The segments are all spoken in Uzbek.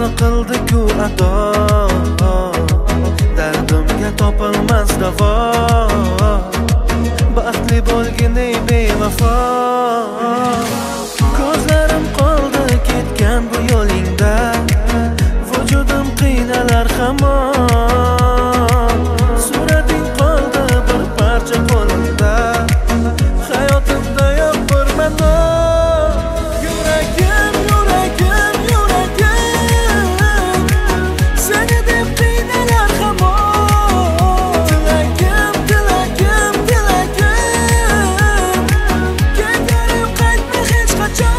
nima qildi-ku ado, dardimga topilmas davo. Baxtli bo'lgin ey bevafo. Ko'zlarim qoldi ketgan bu yo'lingda, vujudim qiynalar hamon. Surating qoldi bir parcha qo'limda, hayotimda yo'q bir ma'no. Yuragim, yuragim, yuragim, seni deb qiynalar hamon. Tilagim, tilagim, tilagim, ketarim qaytma hech qachon.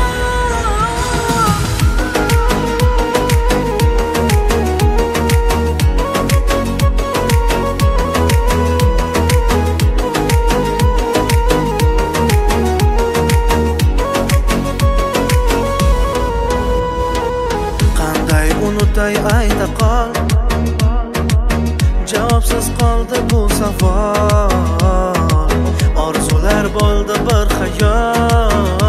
Qanday unutay ayta qol, javobsiz qoldi bu savol. Orzular bo'ldi bir xayol.